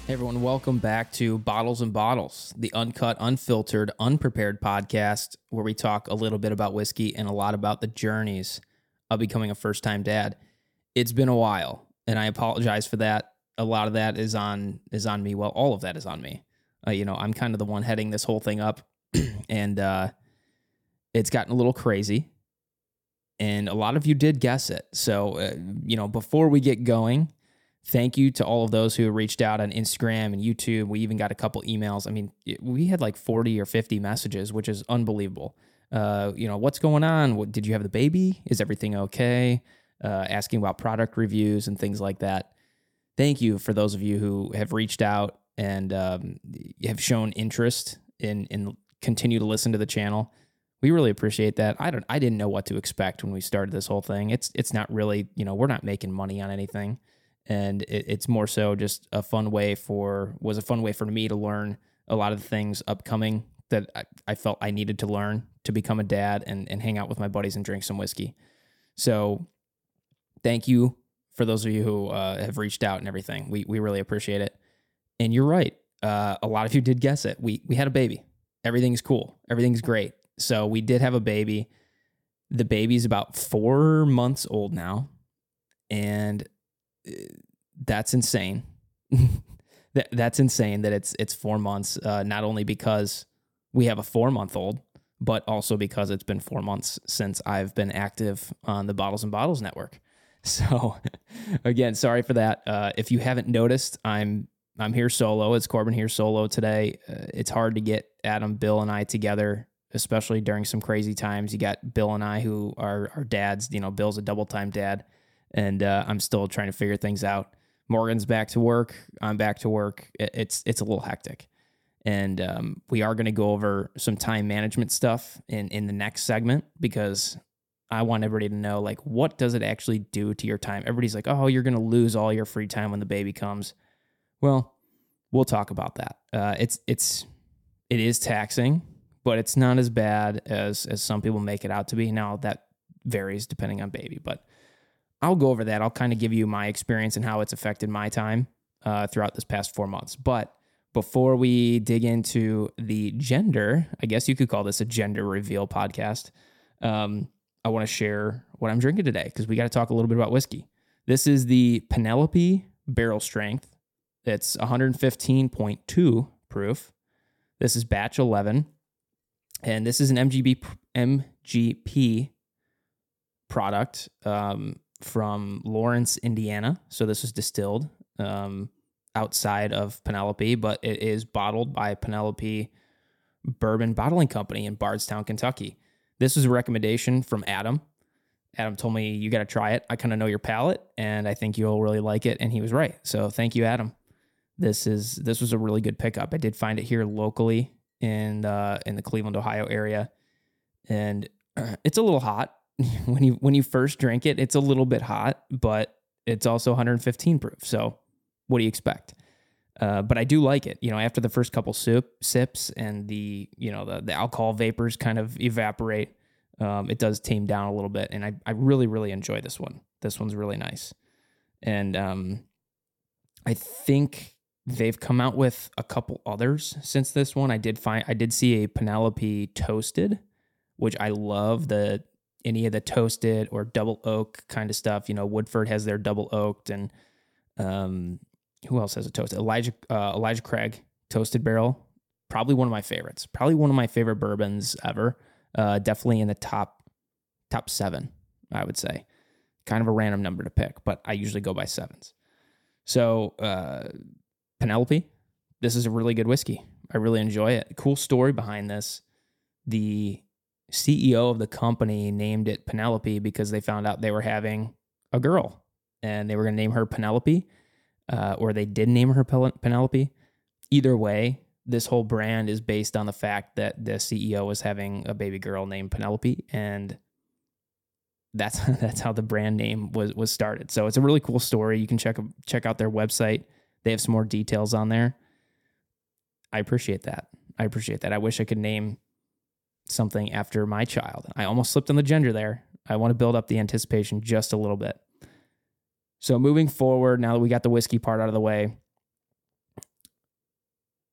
Hey everyone, welcome back to Bottles and Bottles, the uncut, unfiltered, unprepared podcast where we talk a little bit about whiskey and a lot about the journeys of becoming a first-time dad. It's been a while, and I apologize for that. A lot of that is on me. Well, all of that is on me. I'm kind of the one heading this whole thing up, and it's gotten a little crazy, and a lot of you did guess it. So, before we get going, thank you to all of those who reached out on Instagram and YouTube. We even got a couple emails. I mean, we had like 40 or 50 messages, which is unbelievable. What's going on? Did you have the baby? Is everything okay? Asking about product reviews and things like that. Thank you for those of you who have reached out and have shown interest in continue to listen to the channel. We really appreciate that. I didn't know what to expect when we started this whole thing. It's not really, we're not making money on anything. And it's more so just a fun way for me to learn a lot of the things upcoming that I felt I needed to learn to become a dad and hang out with my buddies and drink some whiskey. So thank you for those of you who have reached out and everything. We really appreciate it. And you're right. A lot of you did guess it. We had a baby. Everything's cool. Everything's great. So we did have a baby. The baby's about 4 months old now. And that's insane. That's insane that it's 4 months, not only because we have a 4-month-old, but also because it's been 4 months since I've been active on the Bottles and Bottles network. So again, sorry for that. If you haven't noticed, I'm here solo. It's Corbin here solo today. It's hard to get Adam, Bill, and I together, especially during some crazy times. You got Bill and I who are dads. Bill's a double-time dad. And I'm still trying to figure things out. Morgan's back to work. I'm back to work. It's a little hectic. And we are going to go over some time management stuff in the next segment because I want everybody to know, like, what does it actually do to your time? Everybody's like, oh, you're going to lose all your free time when the baby comes. Well, we'll talk about that. It is taxing, but it's not as bad as some people make it out to be. Now, that varies depending on baby, but I'll go over that. I'll kind of give you my experience and how it's affected my time throughout this past 4 months. But before we dig into the gender, I guess you could call this a gender reveal podcast. I want to share what I'm drinking today because we got to talk a little bit about whiskey. This is the Penelope Barrel Strength. It's 115.2 proof. This is batch 11. And this is an MGP product. From Lawrence, Indiana. So this is distilled outside of Penelope, but it is bottled by Penelope Bourbon Bottling Company in Bardstown, Kentucky. This was a recommendation from Adam. Adam told me, you got to try it. I kind of know your palate, and I think you'll really like it. And he was right. So thank you, Adam. This was a really good pickup. I did find it here locally in the Cleveland, Ohio area, and it's a little hot. When you first drink it, it's a little bit hot, but it's also 115 proof. So what do you expect? But I do like it. After the first couple sips and the alcohol vapors kind of evaporate, it does tame down a little bit. And I really, really enjoy this one. This one's really nice. And I think they've come out with a couple others since this one. I did see a Penelope Toasted, which I love any of the toasted or double oak kind of stuff. Woodford has their double oaked, and who else has a toasted? Elijah Craig Toasted Barrel. Probably one of my favorites. Probably one of my favorite bourbons ever. Definitely in the top 7, I would say. Kind of a random number to pick, but I usually go by 7s. So Penelope, this is a really good whiskey. I really enjoy it. Cool story behind this. The CEO of the company named it Penelope because they found out they were having a girl and they were going to name her Penelope, or they did name her Penelope. Either way, this whole brand is based on the fact that the CEO was having a baby girl named Penelope, and that's how the brand name was started. So it's a really cool story. You can check out their website. They have some more details on there. I appreciate that. I wish I could name something after my child. I almost slipped on the gender there. I want to build up the anticipation just a little bit. So moving forward, now that we got the whiskey part out of the way,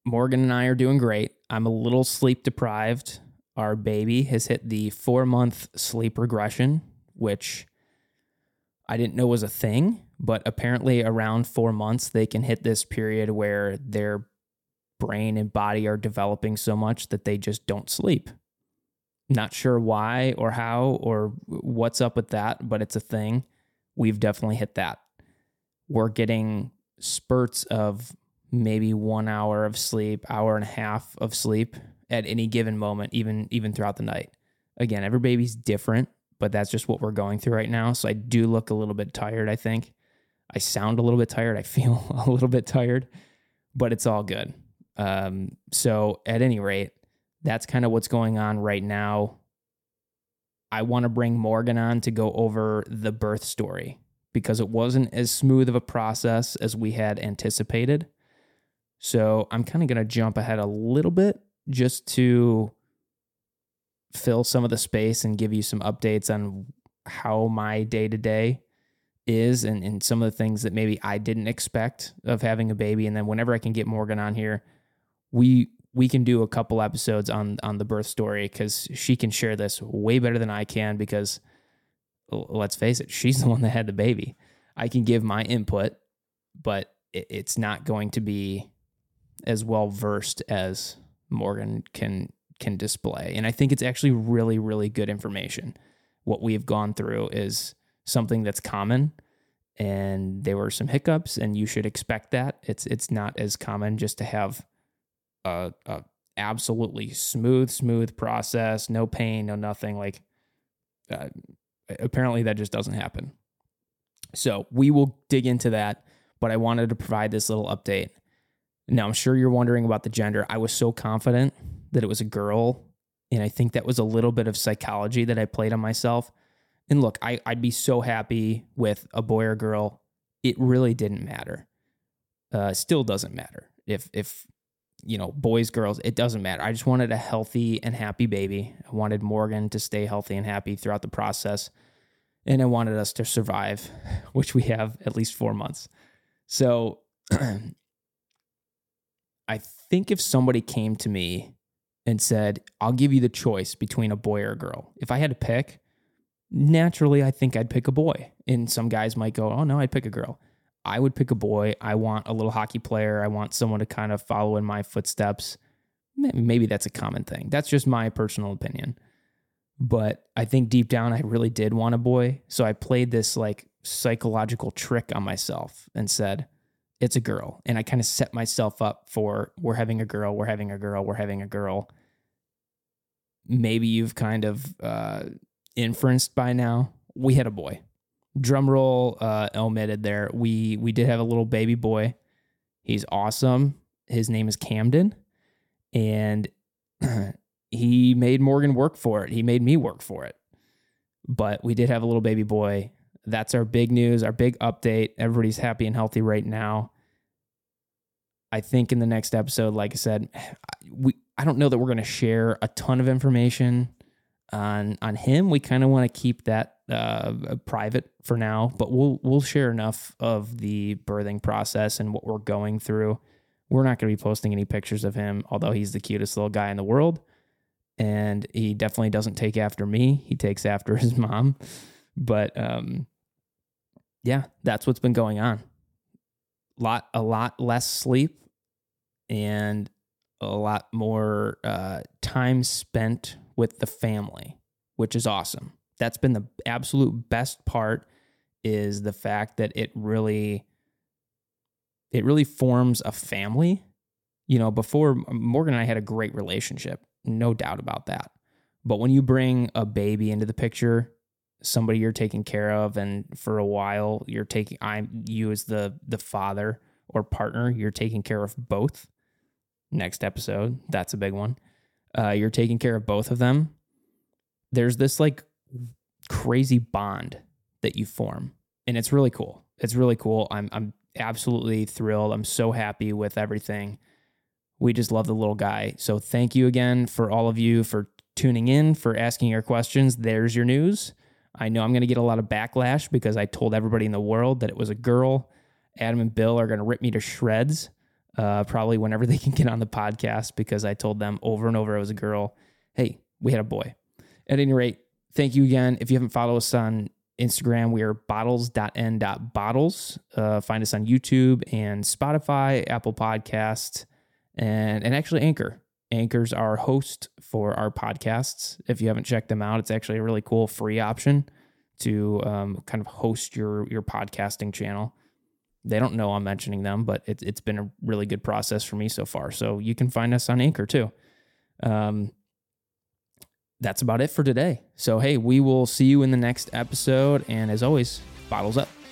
Morgan and I are doing great. I'm a little sleep deprived. Our baby has hit the 4-month sleep regression, which I didn't know was a thing, but apparently around 4 months, they can hit this period where their brain and body are developing so much that they just don't sleep. Not sure why or how or what's up with that, but it's a thing. We've definitely hit that. We're getting spurts of maybe 1 hour of sleep, hour and a half of sleep at any given moment, even throughout the night. Again, every baby's different, but that's just what we're going through right now. So I do look a little bit tired, I think. I sound a little bit tired. I feel a little bit tired, but it's all good. So at any rate, that's kind of what's going on right now. I want to bring Morgan on to go over the birth story because it wasn't as smooth of a process as we had anticipated. So I'm kind of going to jump ahead a little bit just to fill some of the space and give you some updates on how my day-to-day is and some of the things that maybe I didn't expect of having a baby. And then whenever I can get Morgan on here, we can do a couple episodes on the birth story because she can share this way better than I can because, let's face it, she's the one that had the baby. I can give my input, but it's not going to be as well versed as Morgan can display. And I think it's actually really, really good information. What we've gone through is something that's common, and there were some hiccups, and you should expect that. It's not as common just to have a absolutely smooth process, no pain, no nothing. Like apparently that just doesn't happen. So we will dig into that, but I wanted to provide this little update. Now, I'm sure you're wondering about the gender. I was so confident that it was a girl, and I think that was a little bit of psychology that I played on myself. And look, I'd be so happy with a boy or girl. It really didn't matter. Still doesn't matter. If boys, girls, it doesn't matter. I just wanted a healthy and happy baby. I wanted Morgan to stay healthy and happy throughout the process. And I wanted us to survive, which we have at least 4 months. So I think if somebody came to me and said, I'll give you the choice between a boy or a girl, if I had to pick, naturally, I think I'd pick a boy. And some guys might go, oh no, I'd pick a girl. I would pick a boy. I want a little hockey player. I want someone to kind of follow in my footsteps. Maybe that's a common thing. That's just my personal opinion. But I think deep down, I really did want a boy. So I played this like psychological trick on myself and said, it's a girl. And I kind of set myself up for, we're having a girl, we're having a girl, we're having a girl. Maybe you've kind of inferenced by now. We had a boy. Drum roll omitted there. We did have a little baby boy. He's awesome. His name is Camden. And he made Morgan work for it. He made me work for it. But we did have a little baby boy. That's our big news, our big update. Everybody's happy and healthy right now. I think in the next episode, like I said, I don't know that we're going to share a ton of information on him. We kind of want to keep that private for now, but we'll share enough of the birthing process and what we're going through. We're not going to be posting any pictures of him, although he's the cutest little guy in the world. And he definitely doesn't take after me. He takes after his mom. But yeah, that's what's been going on. A lot less sleep and a lot more time spent with the family, which is awesome. That's been the absolute best part, is the fact that it really forms a family. Before, Morgan and I had a great relationship, no doubt about that. But when you bring a baby into the picture, somebody you're taking care of, and for a while you as the father or partner, you're taking care of both. Next episode, that's a big one. You're taking care of both of them. There's this like crazy bond that you form, and it's really cool. It's really cool. I'm absolutely thrilled. I'm so happy with everything. We just love the little guy. So thank you again for all of you for tuning in, for asking your questions. There's your news. I know I'm going to get a lot of backlash because I told everybody in the world that it was a girl. Adam and Bill are going to rip me to shreds. probably whenever they can get on the podcast, because I told them over and over I was a girl. Hey, we had a boy. At any rate, thank you again. If you haven't followed us on Instagram, we are bottles.n.bottles. Find us on YouTube and Spotify, Apple Podcasts, and actually Anchor. Anchor's our host for our podcasts. If you haven't checked them out, it's actually a really cool free option to kind of host your podcasting channel. They don't know I'm mentioning them, but it's been a really good process for me so far. So you can find us on Anchor too. That's about it for today. So, hey, we will see you in the next episode. And as always, bottles up.